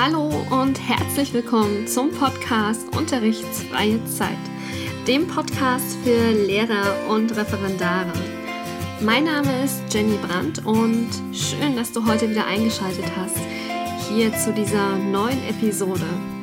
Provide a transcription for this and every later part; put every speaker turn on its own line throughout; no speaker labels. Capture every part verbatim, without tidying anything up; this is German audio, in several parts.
Hallo und herzlich willkommen zum Podcast Unterrichtsfreie Zeit, dem Podcast für Lehrer und Referendare. Mein Name ist Jenny Brandt und schön, dass du heute wieder eingeschaltet hast, hier zu dieser neuen Episode.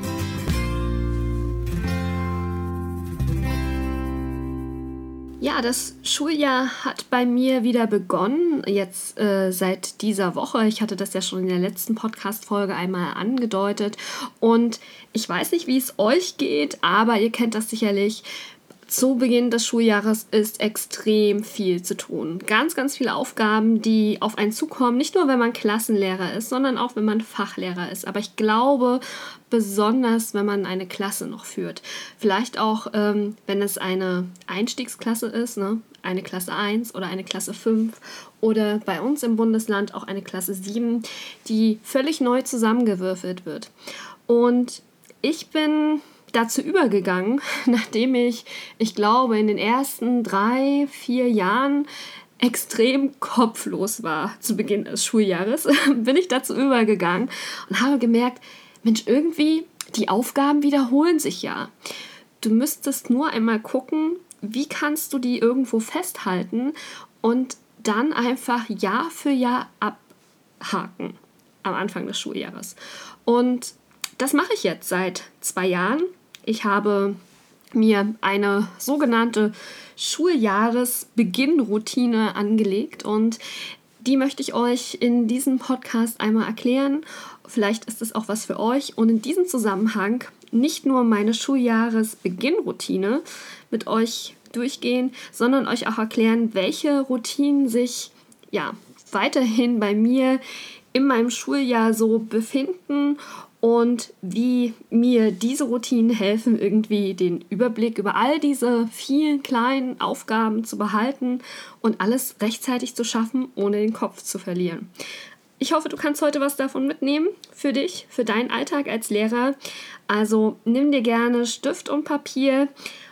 Ja, das Schuljahr hat bei mir wieder begonnen, jetzt äh, seit dieser Woche. Ich hatte das ja schon in der letzten Podcast-Folge einmal angedeutet. Und ich weiß nicht, wie es euch geht, aber ihr kennt das sicherlich. Zu Beginn des Schuljahres ist extrem viel zu tun. Ganz, ganz viele Aufgaben, die auf einen zukommen. Nicht nur, wenn man Klassenlehrer ist, sondern auch, wenn man Fachlehrer ist. Aber ich glaube, besonders, wenn man eine Klasse noch führt. Vielleicht auch, ähm, wenn es eine Einstiegsklasse ist, ne? Eine Klasse eins oder eine Klasse fünf oder bei uns im Bundesland auch eine Klasse sieben, die völlig neu zusammengewürfelt wird. Und ich bin dazu übergegangen, nachdem ich, ich glaube, in den ersten drei, vier Jahren extrem kopflos war zu Beginn des Schuljahres, bin ich dazu übergegangen und habe gemerkt, Mensch, irgendwie, die Aufgaben wiederholen sich ja. Du müsstest nur einmal gucken, wie kannst du die irgendwo festhalten und dann einfach Jahr für Jahr abhaken am Anfang des Schuljahres. Und das mache ich jetzt seit zwei Jahren. Ich habe mir eine sogenannte Schuljahresbeginnroutine angelegt und die möchte ich euch in diesem Podcast einmal erklären. Vielleicht ist es auch was für euch und in diesem Zusammenhang nicht nur meine Schuljahresbeginnroutine mit euch durchgehen, sondern euch auch erklären, welche Routinen sich ja weiterhin bei mir in meinem Schuljahr so befinden und wie mir diese Routinen helfen, irgendwie den Überblick über all diese vielen kleinen Aufgaben zu behalten und alles rechtzeitig zu schaffen, ohne den Kopf zu verlieren. Ich hoffe, du kannst heute was davon mitnehmen für dich, für deinen Alltag als Lehrer. Also nimm dir gerne Stift und Papier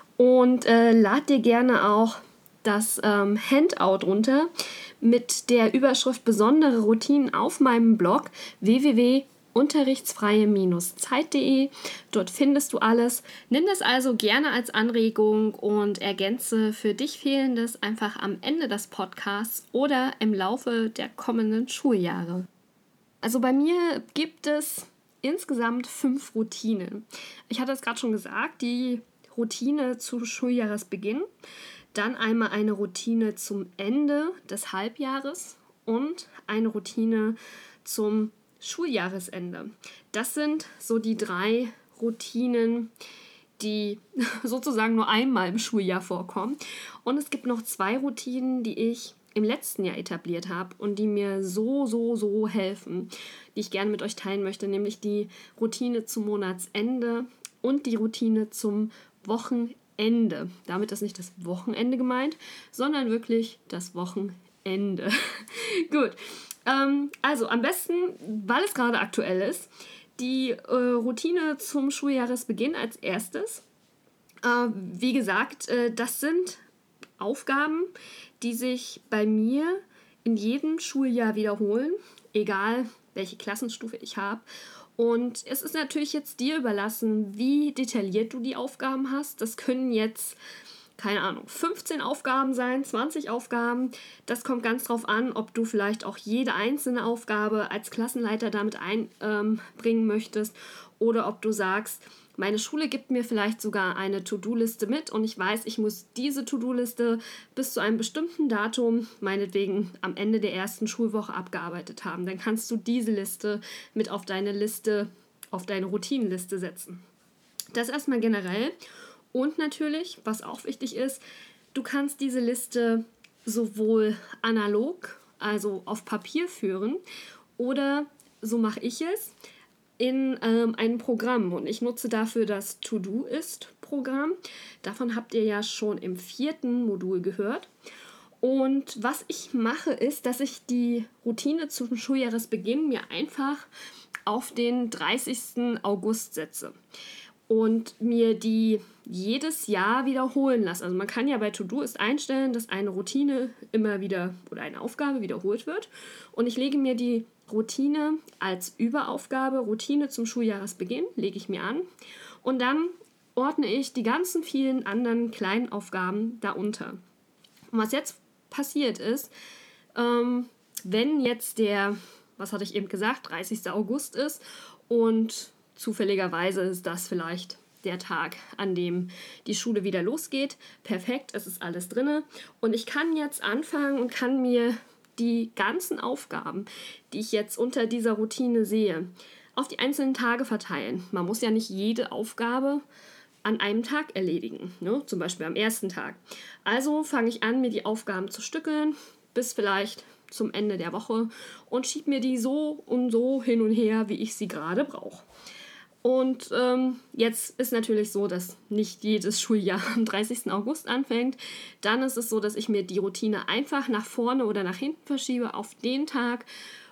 und äh, lad dir gerne auch das ähm, Handout runter mit der Überschrift Besondere Routinen auf meinem Blog w w w punkt unterrichtsfreie Zeit punkt de. Dort findest du alles. Nimm das also gerne als Anregung und ergänze für dich Fehlendes einfach am Ende des Podcasts oder im Laufe der kommenden Schuljahre. Also bei mir gibt es insgesamt fünf Routinen. Ich hatte es gerade schon gesagt, die Routine zu Schuljahresbeginn, dann einmal eine Routine zum Ende des Halbjahres und eine Routine zum Schuljahresende. Das sind so die drei Routinen, die sozusagen nur einmal im Schuljahr vorkommen. Und es gibt noch zwei Routinen, die ich im letzten Jahr etabliert habe und die mir so, so, so helfen, die ich gerne mit euch teilen möchte, nämlich die Routine zum Monatsende und die Routine zum Wochenende. Damit ist nicht das Wochenende gemeint, sondern wirklich das Wochenende. Gut. Also am besten, weil es gerade aktuell ist, die äh, Routine zum Schuljahresbeginn als erstes. Äh, wie gesagt, äh, das sind Aufgaben, die sich bei mir in jedem Schuljahr wiederholen, egal welche Klassenstufe ich habe. Und es ist natürlich jetzt dir überlassen, wie detailliert du die Aufgaben hast. Das können jetzt keine Ahnung, fünfzehn Aufgaben sein, zwanzig Aufgaben. Das kommt ganz drauf an, ob du vielleicht auch jede einzelne Aufgabe als Klassenleiter damit einbringen ähm, möchtest oder ob du sagst, meine Schule gibt mir vielleicht sogar eine To-Do-Liste mit und ich weiß, ich muss diese To-Do-Liste bis zu einem bestimmten Datum, meinetwegen am Ende der ersten Schulwoche abgearbeitet haben. Dann kannst du diese Liste mit auf deine Liste, auf deine Routinenliste setzen. Das erstmal generell. Und natürlich, was auch wichtig ist, du kannst diese Liste sowohl analog, also auf Papier führen, oder, so mache ich es, in ähm, einem Programm. Und ich nutze dafür das To-Do-Ist-Programm. Davon habt ihr ja schon im vierten Modul gehört. Und was ich mache, ist, dass ich die Routine zum Schuljahresbeginn mir einfach auf den dreißigsten August setze. und mir die jedes Jahr wiederholen lasse. Also man kann ja bei Todoist einstellen, dass eine Routine immer wieder oder eine Aufgabe wiederholt wird. Und ich lege mir die Routine als Überaufgabe, Routine zum Schuljahresbeginn, lege ich mir an. Und dann ordne ich die ganzen vielen anderen kleinen Aufgaben darunter. Und was jetzt passiert ist, ähm, wenn jetzt der, was hatte ich eben gesagt, dreißigster August ist und zufälligerweise ist das vielleicht der Tag, an dem die Schule wieder losgeht. Perfekt, es ist alles drin. Und ich kann jetzt anfangen und kann mir die ganzen Aufgaben, die ich jetzt unter dieser Routine sehe, auf die einzelnen Tage verteilen. Man muss ja nicht jede Aufgabe an einem Tag erledigen, ne? Zum Beispiel am ersten Tag. Also fange ich an, mir die Aufgaben zu stückeln, bis vielleicht zum Ende der Woche und schiebe mir die so und so hin und her, wie ich sie gerade brauche. Und ähm, jetzt ist natürlich so, dass nicht jedes Schuljahr am dreißigsten August anfängt. Dann ist es so, dass ich mir die Routine einfach nach vorne oder nach hinten verschiebe auf den Tag,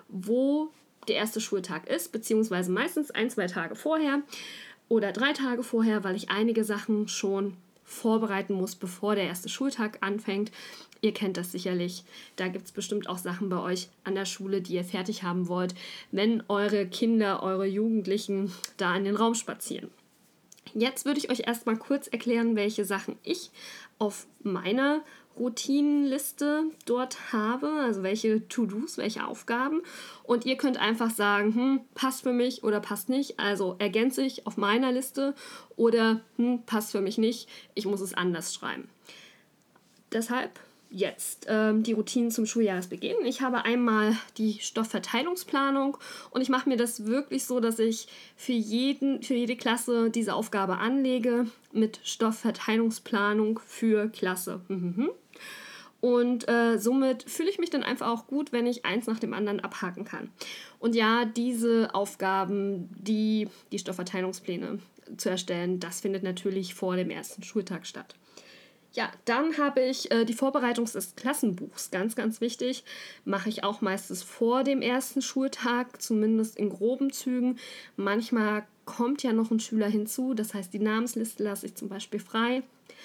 wo der erste Schultag ist, beziehungsweise meistens ein, zwei Tage vorher oder drei Tage vorher, weil ich einige Sachen schon vorbereiten muss, bevor der erste Schultag anfängt. Ihr kennt das sicherlich. Da gibt es bestimmt auch Sachen bei euch an der Schule, die ihr fertig haben wollt, wenn eure Kinder, eure Jugendlichen da in den Raum spazieren. Jetzt würde ich euch erstmal kurz erklären, welche Sachen ich auf meiner Routinenliste dort habe, also welche To-Dos, welche Aufgaben. Und ihr könnt einfach sagen, hm, passt für mich oder passt nicht. Also ergänze ich auf meiner Liste oder hm, passt für mich nicht, ich muss es anders schreiben. Deshalb jetzt ähm, die Routinen zum Schuljahresbeginn. Ich habe einmal die Stoffverteilungsplanung und ich mache mir das wirklich so, dass ich für, jeden, für jede Klasse diese Aufgabe anlege mit Stoffverteilungsplanung für Klasse. Mhm. Und äh, somit fühle ich mich dann einfach auch gut, wenn ich eins nach dem anderen abhaken kann. Und ja, diese Aufgaben, die, die Stoffverteilungspläne zu erstellen, das findet natürlich vor dem ersten Schultag statt. Ja, dann habe ich äh, die Vorbereitung des Klassenbuchs, ganz, ganz wichtig, mache ich auch meistens vor dem ersten Schultag, zumindest in groben Zügen. Manchmal kommt ja noch ein Schüler hinzu, das heißt, die Namensliste lasse ich zum Beispiel frei.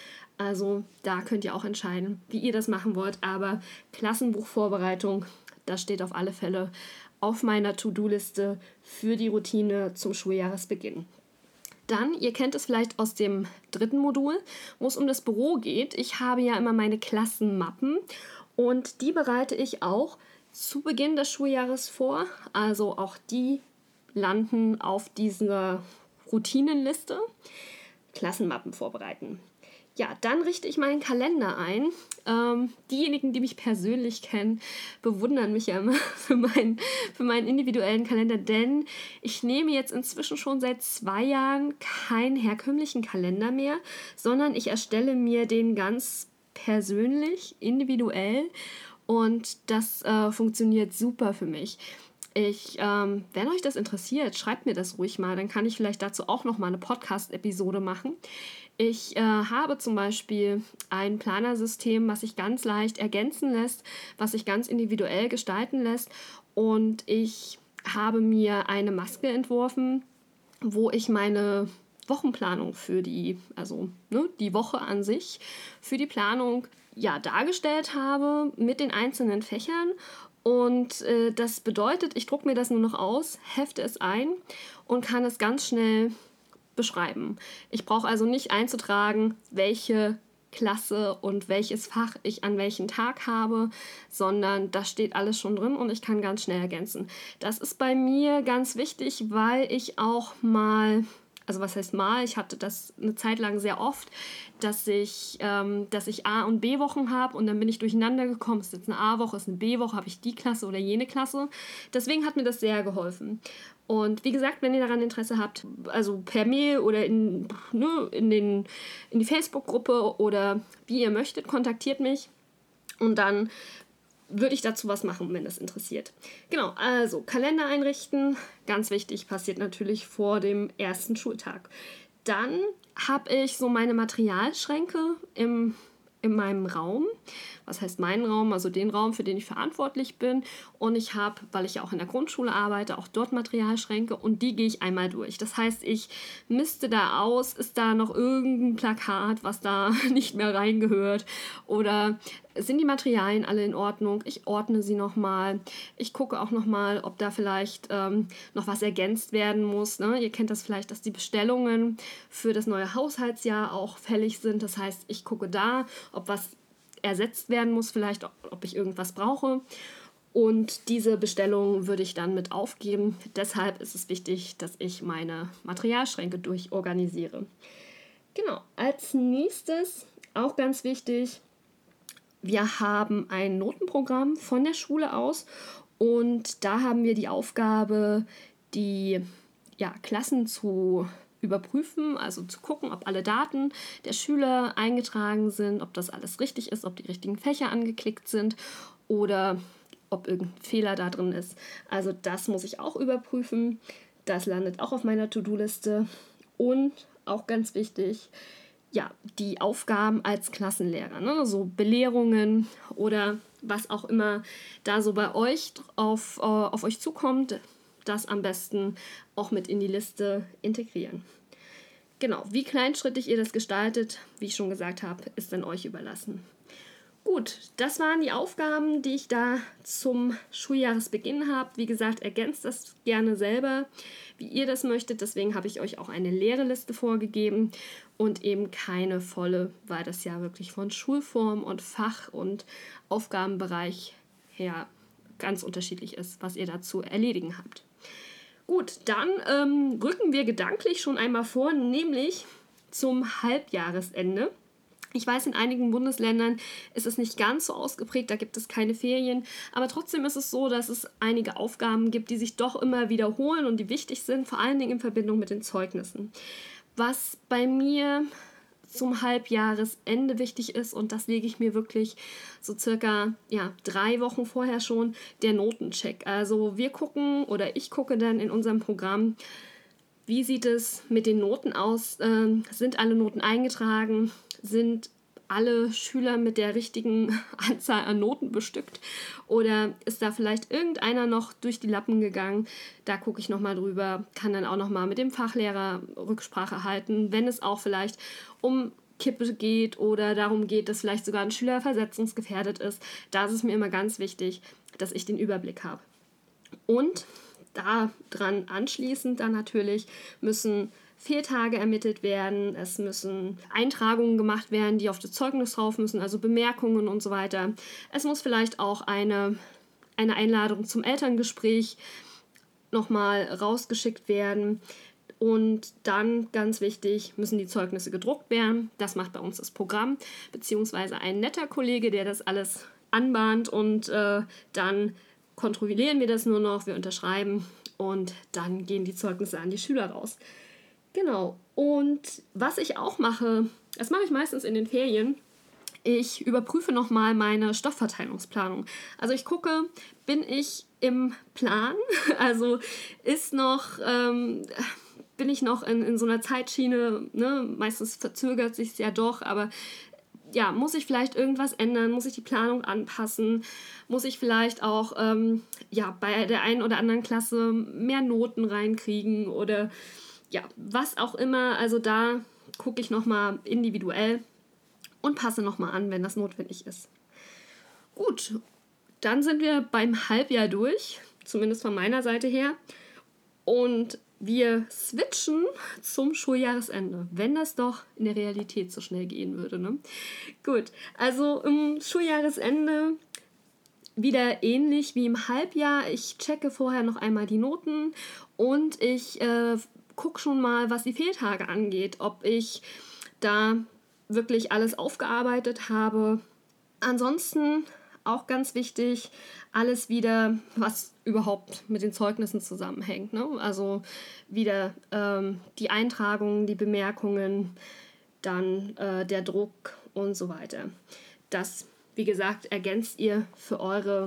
Also da könnt ihr auch entscheiden, wie ihr das machen wollt, aber Klassenbuchvorbereitung, das steht auf alle Fälle auf meiner To-Do-Liste für die Routine zum Schuljahresbeginn. Dann, ihr kennt es vielleicht aus dem dritten Modul, wo es um das Büro geht. Ich habe ja immer meine Klassenmappen und die bereite ich auch zu Beginn des Schuljahres vor. Also auch die landen auf dieser Routinenliste. Klassenmappen vorbereiten. Ja, dann richte ich meinen Kalender ein. Ähm, diejenigen, die mich persönlich kennen, bewundern mich ja immer für meinen, für meinen individuellen Kalender, denn ich nehme jetzt inzwischen schon seit zwei Jahren keinen herkömmlichen Kalender mehr, sondern ich erstelle mir den ganz persönlich, individuell und das äh, funktioniert super für mich. Ich, ähm, wenn euch das interessiert, schreibt mir das ruhig mal, dann kann ich vielleicht dazu auch noch mal eine Podcast-Episode machen. Ich äh, habe zum Beispiel ein Planersystem, was sich ganz leicht ergänzen lässt, was sich ganz individuell gestalten lässt und ich habe mir eine Maske entworfen, wo ich meine Wochenplanung für die, also ne, die Woche an sich, für die Planung ja dargestellt habe mit den einzelnen Fächern. Und äh, das bedeutet, ich drucke mir das nur noch aus, hefte es ein und kann es ganz schnell beschreiben. Ich brauche also nicht einzutragen, welche Klasse und welches Fach ich an welchem Tag habe, sondern das steht alles schon drin und ich kann ganz schnell ergänzen. Das ist bei mir ganz wichtig, weil ich auch mal, also was heißt mal, ich hatte das eine Zeit lang sehr oft, dass ich, ähm, dass ich A- und B-Wochen habe und dann bin ich durcheinander gekommen, ist jetzt eine A-Woche, ist eine B-Woche, habe ich die Klasse oder jene Klasse. Deswegen hat mir das sehr geholfen. Und wie gesagt, wenn ihr daran Interesse habt, also per Mail oder in, ne, in, den, in die Facebook-Gruppe oder wie ihr möchtet, kontaktiert mich und dann würde ich dazu was machen, wenn das interessiert. Genau, also Kalender einrichten, ganz wichtig, passiert natürlich vor dem ersten Schultag. Dann habe ich so meine Materialschränke im, in meinem Raum. Was heißt meinen Raum? Also den Raum, für den ich verantwortlich bin. Und ich habe, weil ich ja auch in der Grundschule arbeite, auch dort Materialschränke und die gehe ich einmal durch. Das heißt, ich misste da aus, ist da noch irgendein Plakat, was da nicht mehr reingehört, oder sind die Materialien alle in Ordnung? Ich ordne sie nochmal. Ich gucke auch nochmal, ob da vielleicht ähm, noch was ergänzt werden muss. Ne? Ihr kennt das vielleicht, dass die Bestellungen für das neue Haushaltsjahr auch fällig sind. Das heißt, ich gucke da, ob was ersetzt werden muss, vielleicht ob ich irgendwas brauche. Und diese Bestellung würde ich dann mit aufgeben. Deshalb ist es wichtig, dass ich meine Materialschränke durchorganisiere. Genau, als nächstes, auch ganz wichtig, wir haben ein Notenprogramm von der Schule aus und da haben wir die Aufgabe, die ja, Klassen zu überprüfen, also zu gucken, ob alle Daten der Schüler eingetragen sind, ob das alles richtig ist, ob die richtigen Fächer angeklickt sind oder ob irgendein Fehler da drin ist. Also das muss ich auch überprüfen. Das landet auch auf meiner To-Do-Liste. Und auch ganz wichtig, ja, die Aufgaben als Klassenlehrer, ne? So Belehrungen oder was auch immer da so bei euch auf, äh, auf euch zukommt, das am besten auch mit in die Liste integrieren. Genau, wie kleinschrittig ihr das gestaltet, wie ich schon gesagt habe, ist dann euch überlassen. Gut, das waren die Aufgaben, die ich da zum Schuljahresbeginn habe. Wie gesagt, ergänzt das gerne selber, wie ihr das möchtet. Deswegen habe ich euch auch eine leere Liste vorgegeben und eben keine volle, weil das ja wirklich von Schulform und Fach und Aufgabenbereich her ganz unterschiedlich ist, was ihr da zu erledigen habt. Gut, dann ähm, rücken wir gedanklich schon einmal vor, nämlich zum Halbjahresende. Ich weiß, in einigen Bundesländern ist es nicht ganz so ausgeprägt, da gibt es keine Ferien, aber trotzdem ist es so, dass es einige Aufgaben gibt, die sich doch immer wiederholen und die wichtig sind, vor allen Dingen in Verbindung mit den Zeugnissen. Was bei mir zum Halbjahresende wichtig ist, und das lege ich mir wirklich so circa ja, drei Wochen vorher schon, der Notencheck. Also wir gucken oder ich gucke dann in unserem Programm, wie sieht es mit den Noten aus? Ähm, sind alle Noten eingetragen? Sind alle Schüler mit der richtigen Anzahl an Noten bestückt? Oder ist da vielleicht irgendeiner noch durch die Lappen gegangen? Da gucke ich nochmal drüber, kann dann auch nochmal mit dem Fachlehrer Rücksprache halten, wenn es auch vielleicht um Kippe geht oder darum geht, dass vielleicht sogar ein Schüler versetzungsgefährdet ist. Da ist es mir immer ganz wichtig, dass ich den Überblick habe. Und daran anschließend dann natürlich müssen Fehltage ermittelt werden, es müssen Eintragungen gemacht werden, die auf das Zeugnis drauf müssen, also Bemerkungen und so weiter. Es muss vielleicht auch eine, eine Einladung zum Elterngespräch nochmal rausgeschickt werden. Und dann, ganz wichtig, müssen die Zeugnisse gedruckt werden. Das macht bei uns das Programm, beziehungsweise ein netter Kollege, der das alles anbahnt und äh, dann kontrollieren wir das nur noch, wir unterschreiben und dann gehen die Zeugnisse an die Schüler raus. Genau, und was ich auch mache, das mache ich meistens in den Ferien, ich überprüfe nochmal meine Stoffverteilungsplanung. Also ich gucke, bin ich im Plan? Also ist noch, ähm, bin ich noch in, in so einer Zeitschiene, ne? Meistens verzögert sich es ja doch, aber ja, muss ich vielleicht irgendwas ändern? Muss ich die Planung anpassen? Muss ich vielleicht auch ähm, ja, bei der einen oder anderen Klasse mehr Noten reinkriegen? Oder ja, was auch immer. Also da gucke ich nochmal individuell und passe nochmal an, wenn das notwendig ist. Gut, dann sind wir beim Halbjahr durch, zumindest von meiner Seite her. Und wir switchen zum Schuljahresende, wenn das doch in der Realität so schnell gehen würde. Ne? Gut, also im Schuljahresende wieder ähnlich wie im Halbjahr. Ich checke vorher noch einmal die Noten und ich äh, gucke schon mal, was die Fehltage angeht, ob ich da wirklich alles aufgearbeitet habe. Ansonsten auch ganz wichtig, alles wieder, was überhaupt mit den Zeugnissen zusammenhängt. Ne? Also wieder ähm, die Eintragungen, die Bemerkungen, dann äh, der Druck und so weiter. Das, wie gesagt, ergänzt ihr für eure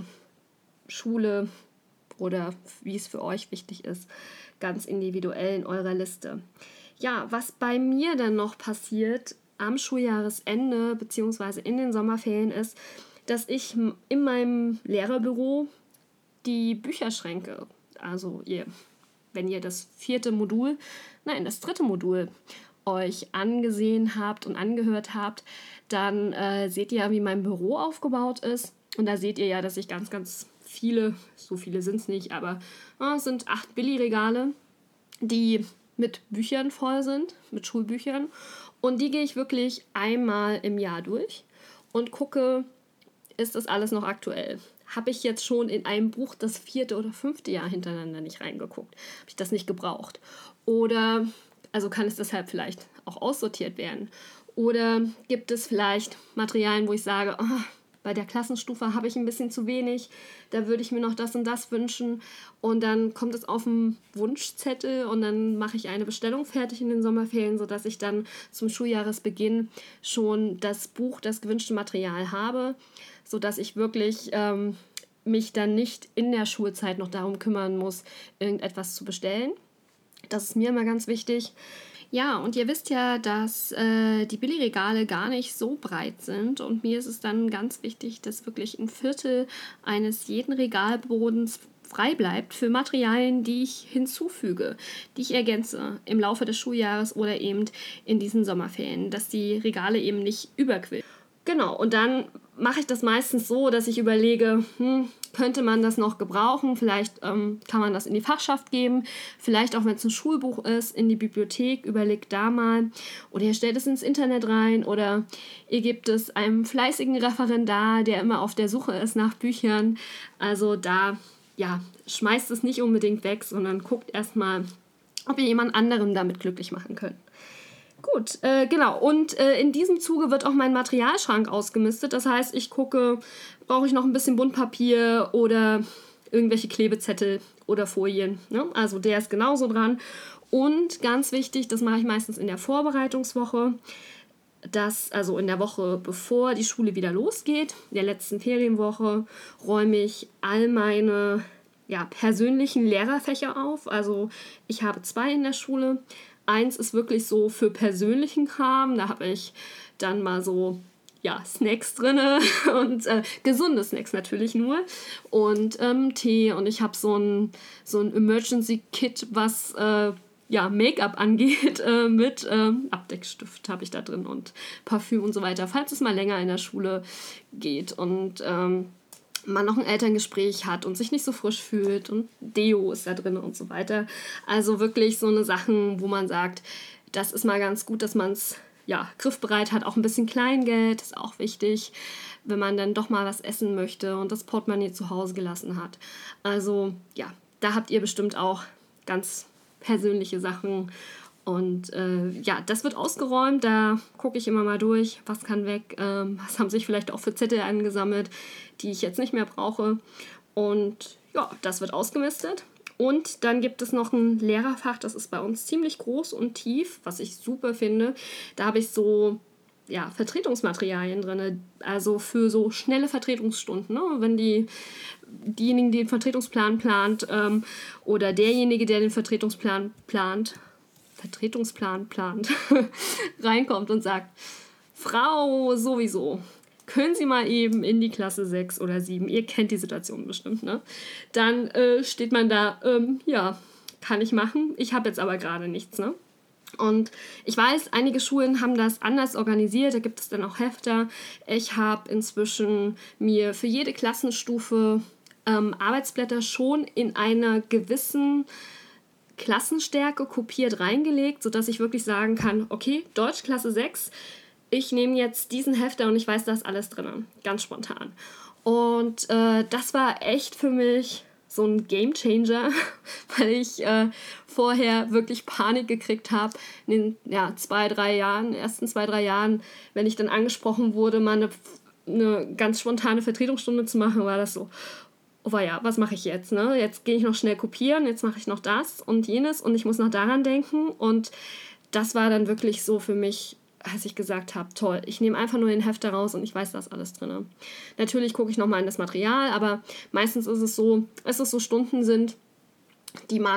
Schule oder wie es für euch wichtig ist, ganz individuell in eurer Liste. Ja, was bei mir dann noch passiert, am Schuljahresende bzw. in den Sommerferien ist, dass ich in meinem Lehrerbüro die Bücherschränke, also ihr, wenn ihr das vierte Modul, nein, das dritte Modul euch angesehen habt und angehört habt, dann äh, seht ihr ja, wie mein Büro aufgebaut ist. Und da seht ihr ja, dass ich ganz, ganz viele, so viele sind es nicht, aber äh, es sind acht Billigregale, die mit Büchern voll sind, mit Schulbüchern. Und die gehe ich wirklich einmal im Jahr durch und gucke, ist das alles noch aktuell? Habe ich jetzt schon in einem Buch das vierte oder fünfte Jahr hintereinander nicht reingeguckt? Habe ich das nicht gebraucht? Oder, also kann es deshalb vielleicht auch aussortiert werden? Oder gibt es vielleicht Materialien, wo ich sage, oh, bei der Klassenstufe habe ich ein bisschen zu wenig, da würde ich mir noch das und das wünschen. Und dann kommt es auf den Wunschzettel und dann mache ich eine Bestellung fertig in den Sommerferien, sodass ich dann zum Schuljahresbeginn schon das Buch, das gewünschte Material habe, sodass ich wirklich ähm, mich dann nicht in der Schulzeit noch darum kümmern muss, irgendetwas zu bestellen. Das ist mir immer ganz wichtig. Ja, und ihr wisst ja, dass äh, die Billigregale gar nicht so breit sind und mir ist es dann ganz wichtig, dass wirklich ein Viertel eines jeden Regalbodens frei bleibt für Materialien, die ich hinzufüge, die ich ergänze im Laufe des Schuljahres oder eben in diesen Sommerferien, dass die Regale eben nicht überquillen. Genau, und dann mache ich das meistens so, dass ich überlege, hm, könnte man das noch gebrauchen? Vielleicht ähm, kann man das in die Fachschaft geben, vielleicht auch, wenn es ein Schulbuch ist, in die Bibliothek, überlegt da mal. Oder ihr stellt es ins Internet rein oder ihr gebt es einem fleißigen Referendar, der immer auf der Suche ist nach Büchern. Also da, ja, schmeißt es nicht unbedingt weg, sondern guckt erstmal, ob ihr jemand anderen damit glücklich machen könnt. Gut, äh, genau. Und äh, in diesem Zuge wird auch mein Materialschrank ausgemistet. Das heißt, ich gucke, brauche ich noch ein bisschen Buntpapier oder irgendwelche Klebezettel oder Folien. Ne? Also der ist genauso dran. Und ganz wichtig, das mache ich meistens in der Vorbereitungswoche, dass, also in der Woche, bevor die Schule wieder losgeht, in der letzten Ferienwoche, räume ich all meine ja, persönlichen Lehrerfächer auf. Also ich habe zwei in der Schule. Eins ist wirklich so für persönlichen Kram. Da habe ich dann mal so ja, Snacks drin und äh, gesunde Snacks natürlich nur. Und ähm, Tee und ich habe so ein, so ein Emergency-Kit, was äh, ja, Make-up angeht, äh, mit ähm, Abdeckstift habe ich da drin und Parfüm und so weiter, falls es mal länger in der Schule geht. Und ähm, man noch ein Elterngespräch hat und sich nicht so frisch fühlt und Deo ist da drin und so weiter. Also wirklich so eine Sachen, wo man sagt, das ist mal ganz gut, dass man es ja, griffbereit hat. Auch ein bisschen Kleingeld ist auch wichtig, wenn man dann doch mal was essen möchte und das Portemonnaie zu Hause gelassen hat. Also ja, da habt ihr bestimmt auch ganz persönliche Sachen. Und äh, ja, das wird ausgeräumt, da gucke ich immer mal durch, was kann weg, ähm, was haben sich vielleicht auch für Zettel angesammelt, die ich jetzt nicht mehr brauche. Und ja, das wird ausgemistet. Und dann gibt es noch ein Lehrerfach, das ist bei uns ziemlich groß und tief, was ich super finde. Da habe ich so ja, Vertretungsmaterialien drin, also für so schnelle Vertretungsstunden, ne? Wenn die, diejenigen, die den Vertretungsplan plant ähm, oder derjenige, der den Vertretungsplan plant, Vertretungsplan plant, reinkommt und sagt, Frau sowieso, können Sie mal eben in die Klasse sechs oder sieben, ihr kennt die Situation bestimmt, ne? Dann äh, steht man da, ähm, ja, kann ich machen, ich habe jetzt aber gerade nichts, ne? Und ich weiß, einige Schulen haben das anders organisiert, da gibt es dann auch Hefter. Ich habe inzwischen mir für jede Klassenstufe ähm, Arbeitsblätter schon in einer gewissen Klassenstärke kopiert reingelegt, sodass ich wirklich sagen kann, okay, Deutsch Klasse sechs, ich nehme jetzt diesen Hefter und ich weiß, da ist alles drin, ganz spontan. Und äh, das war echt für mich so ein Gamechanger, weil ich äh, vorher wirklich Panik gekriegt habe in den ja, zwei, drei Jahren, ersten zwei, drei Jahren, wenn ich dann angesprochen wurde, mal eine, eine ganz spontane Vertretungsstunde zu machen, war das so, oh ja, was mache ich jetzt? Ne? Jetzt gehe ich noch schnell kopieren, jetzt mache ich noch das und jenes und ich muss noch daran denken. Und das war dann wirklich so für mich, als ich gesagt habe, toll, ich nehme einfach nur den Hefter raus und ich weiß, da ist alles drin. Natürlich gucke ich nochmal in das Material, aber meistens ist es so, dass es so Stunden sind, die man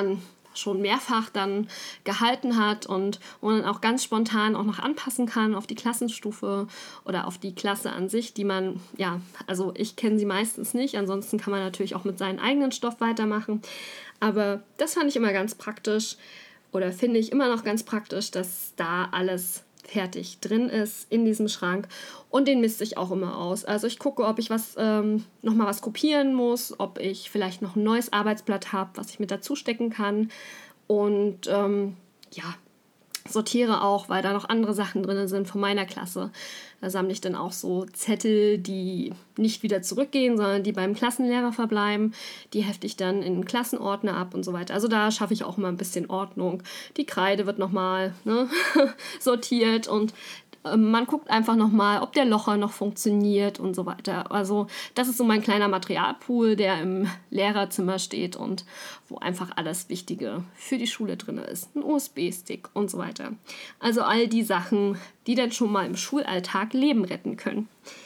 schon mehrfach dann gehalten hat und wo man auch ganz spontan auch noch anpassen kann auf die Klassenstufe oder auf die Klasse an sich, die man, ja, also ich kenne sie meistens nicht, ansonsten kann man natürlich auch mit seinem eigenen Stoff weitermachen, aber das fand ich immer ganz praktisch oder finde ich immer noch ganz praktisch, dass da alles fertig drin ist in diesem Schrank und den misste ich auch immer aus. Also ich gucke, ob ich was ähm, nochmal was kopieren muss, ob ich vielleicht noch ein neues Arbeitsblatt habe, was ich mit dazu stecken kann und ähm, ja, sortiere auch, weil da noch andere Sachen drin sind von meiner Klasse. Da sammle ich dann auch so Zettel, die nicht wieder zurückgehen, sondern die beim Klassenlehrer verbleiben. Die hefte ich dann in den Klassenordner ab und so weiter. Also da schaffe ich auch immer ein bisschen Ordnung. Die Kreide wird nochmal ne, sortiert und man guckt einfach nochmal, ob der Locher noch funktioniert und so weiter. Also das ist so mein kleiner Materialpool, der im Lehrerzimmer steht und wo einfach alles Wichtige für die Schule drin ist. Ein U S B-Stick und so weiter. Also all die Sachen, die dann schon mal im Schulalltag Leben retten können.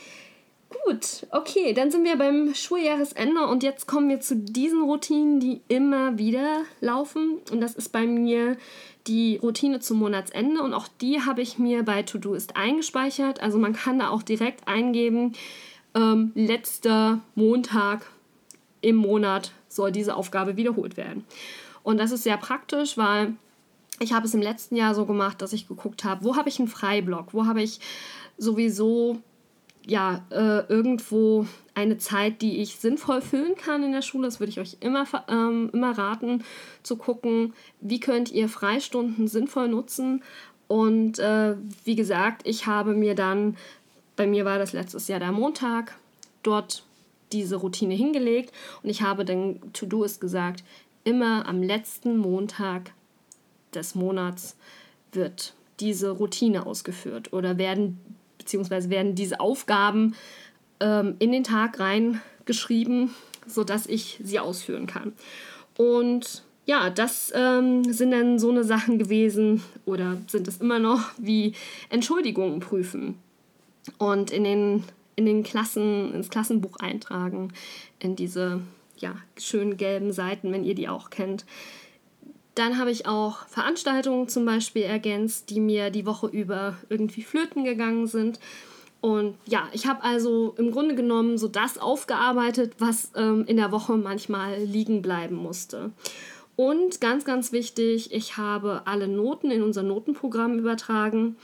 Gut, okay, dann sind wir beim Schuljahresende und jetzt kommen wir zu diesen Routinen, die immer wieder laufen. Und das ist bei mir die Routine zum Monatsende und auch die habe ich mir bei Todoist eingespeichert. Also man kann da auch direkt eingeben, ähm, letzter Montag im Monat soll diese Aufgabe wiederholt werden. Und das ist sehr praktisch, weil ich habe es im letzten Jahr so gemacht, dass ich geguckt habe, wo habe ich einen Freiblock, wo habe ich sowieso ja, äh, irgendwo eine Zeit, die ich sinnvoll füllen kann in der Schule. Das würde ich euch immer, ähm, immer raten, zu gucken, wie könnt ihr Freistunden sinnvoll nutzen. Und äh, wie gesagt, ich habe mir dann, bei mir war das letztes Jahr der Montag, dort diese Routine hingelegt. Und ich habe dann To-Doist gesagt, immer am letzten Montag des Monats wird diese Routine ausgeführt oder werden beziehungsweise werden diese Aufgaben ähm, in den Tag reingeschrieben, sodass ich sie ausführen kann. Und ja, das ähm, sind dann so eine Sachen gewesen oder sind es immer noch wie Entschuldigungen prüfen und in den, in den Klassen, ins Klassenbuch eintragen, in diese ja, schönen gelben Seiten, wenn ihr die auch kennt. Dann habe ich auch Veranstaltungen zum Beispiel ergänzt, die mir die Woche über irgendwie flöten gegangen sind. Und ja, ich habe also im Grunde genommen so das aufgearbeitet, was ähm, in der Woche manchmal liegen bleiben musste. Und ganz, ganz wichtig, ich habe alle Noten in unser Notenprogramm übertragen.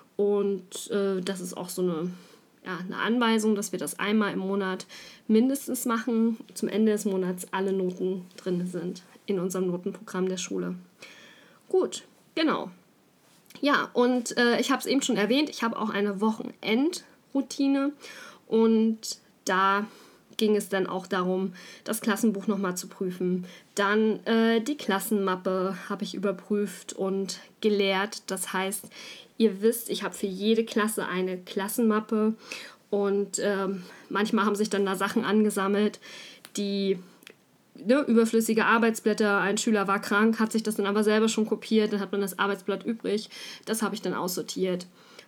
Und äh, das ist auch so eine, ja, eine Anweisung, dass wir das einmal im Monat mindestens machen. Zum Ende des Monats alle Noten drin sind in unserem Notenprogramm der Schule. Gut, genau. Ja, und äh, ich habe es eben schon erwähnt, ich habe auch eine Wochenendroutine und da ging es dann auch darum, das Klassenbuch nochmal zu prüfen. Dann äh, die Klassenmappe habe ich überprüft und geleert. Das heißt, ihr wisst, ich habe für jede Klasse eine Klassenmappe und ähm, manchmal haben sich dann da Sachen angesammelt, die Ne, überflüssige Arbeitsblätter, ein Schüler war krank, hat sich das dann aber selber schon kopiert, dann hat man das Arbeitsblatt übrig, das habe ich dann aussortiert.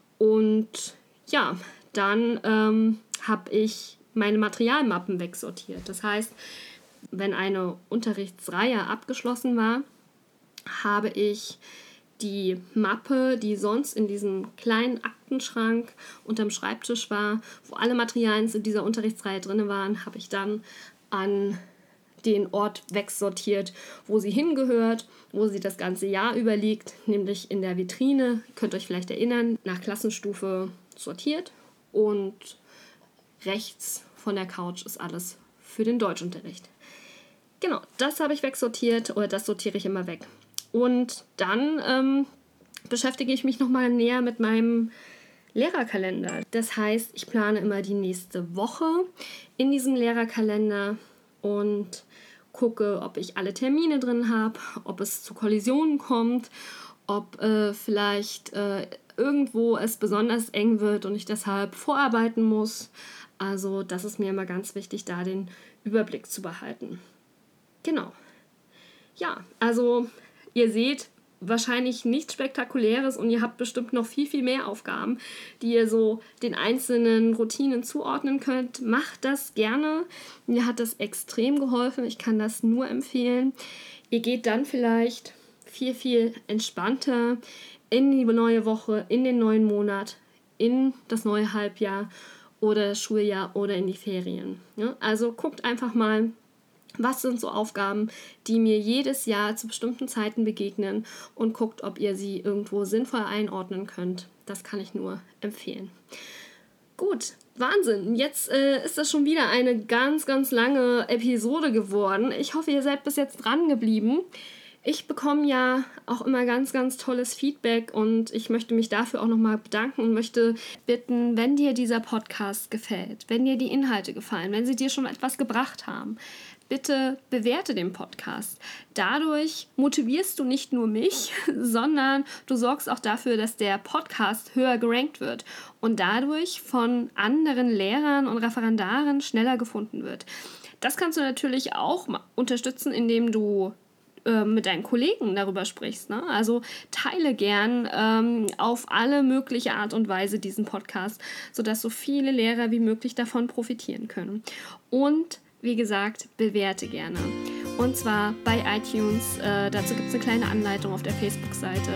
Und ja, dann ähm, habe ich meine Materialmappen wegsortiert. Das heißt, wenn eine Unterrichtsreihe abgeschlossen war, habe ich die Mappe, die sonst in diesem kleinen Aktenschrank unterm Schreibtisch war, wo alle Materialien in dieser Unterrichtsreihe drin waren, habe ich dann an den Ort wegsortiert, wo sie hingehört, wo sie das ganze Jahr über liegt, nämlich in der Vitrine, könnt ihr euch vielleicht erinnern, nach Klassenstufe sortiert und rechts von der Couch ist alles für den Deutschunterricht. Genau, das habe ich wegsortiert oder das sortiere ich immer weg. Und dann ähm, beschäftige ich mich nochmal näher mit meinem Lehrerkalender. Das heißt, ich plane immer die nächste Woche in diesem Lehrerkalender und gucke, ob ich alle Termine drin habe, ob es zu Kollisionen kommt, ob äh, vielleicht äh, irgendwo es besonders eng wird und ich deshalb vorarbeiten muss. Also das ist mir immer ganz wichtig, da den Überblick zu behalten. Genau. Ja, also ihr seht, wahrscheinlich nichts Spektakuläres und ihr habt bestimmt noch viel, viel mehr Aufgaben, die ihr so den einzelnen Routinen zuordnen könnt. Macht das gerne. Mir hat das extrem geholfen. Ich kann das nur empfehlen. Ihr geht dann vielleicht viel, viel entspannter in die neue Woche, in den neuen Monat, in das neue Halbjahr oder das Schuljahr oder in die Ferien. Ja? Also guckt einfach mal, was sind so Aufgaben, die mir jedes Jahr zu bestimmten Zeiten begegnen und guckt, ob ihr sie irgendwo sinnvoll einordnen könnt. Das kann ich nur empfehlen. Gut, Wahnsinn. Jetzt äh, ist das schon wieder eine ganz, ganz lange Episode geworden. Ich hoffe, ihr seid bis jetzt dran geblieben. Ich bekomme ja auch immer ganz, ganz tolles Feedback und ich möchte mich dafür auch nochmal bedanken und möchte bitten, wenn dir dieser Podcast gefällt, wenn dir die Inhalte gefallen, wenn sie dir schon etwas gebracht haben, bitte bewerte den Podcast. Dadurch motivierst du nicht nur mich, sondern du sorgst auch dafür, dass der Podcast höher gerankt wird und dadurch von anderen Lehrern und Referendaren schneller gefunden wird. Das kannst du natürlich auch unterstützen, indem du mit deinen Kollegen darüber sprichst. Ne? Also teile gern ähm, auf alle mögliche Art und Weise diesen Podcast, sodass so viele Lehrer wie möglich davon profitieren können. Und wie gesagt, bewerte gerne. Und zwar bei iTunes. Äh, dazu gibt es eine kleine Anleitung auf der Facebook-Seite.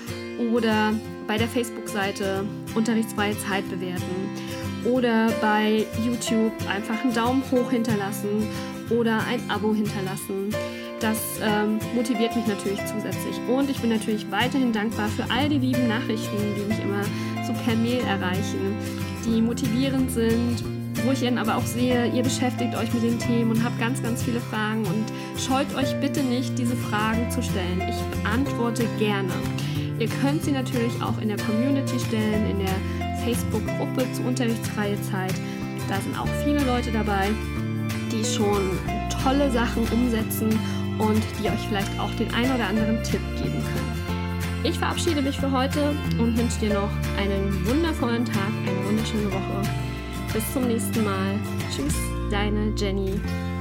Oder bei der Facebook-Seite Unterrichtsfreie Zeit bewerten. Oder bei YouTube einfach einen Daumen hoch hinterlassen oder ein Abo hinterlassen. Das ähm, motiviert mich natürlich zusätzlich. Und ich bin natürlich weiterhin dankbar für all die lieben Nachrichten, die mich immer so per Mail erreichen, die motivierend sind, wo ich dann aber auch sehe, ihr beschäftigt euch mit den Themen und habt ganz, ganz viele Fragen. Und scheut euch bitte nicht, diese Fragen zu stellen. Ich beantworte gerne. Ihr könnt sie natürlich auch in der Community stellen, in der Facebook-Gruppe zu Unterrichtsfreie Zeit. Da sind auch viele Leute dabei, die schon tolle Sachen umsetzen und die euch vielleicht auch den ein oder anderen Tipp geben können. Ich verabschiede mich für heute und wünsche dir noch einen wundervollen Tag, eine wunderschöne Woche. Bis zum nächsten Mal. Tschüss, deine Jenny.